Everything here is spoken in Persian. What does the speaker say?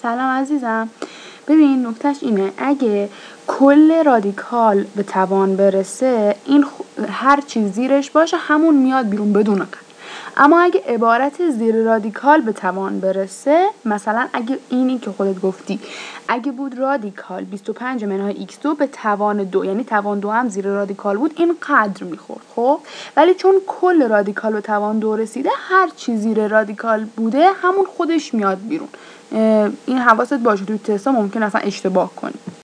سلام عزیزم. ببین نکتهش اینه اگه کل رادیکال به توان برسه این هر چی زیرش باشه همون میاد بیرون بدون قطع. اما اگه عبارت زیر رادیکال به توان برسه، مثلا اگه اینی که خودت گفتی اگه بود رادیکال 25 منهای x2 به توان 2، یعنی توان 2 هم زیر رادیکال بود، این قدر میخورد. خب ولی چون کل رادیکال به توان 2 رسیده، هر چی زیر رادیکال بوده همون خودش میاد بیرون. این حواست باشه توی تستا ممکن اصلا اشتباه کنی.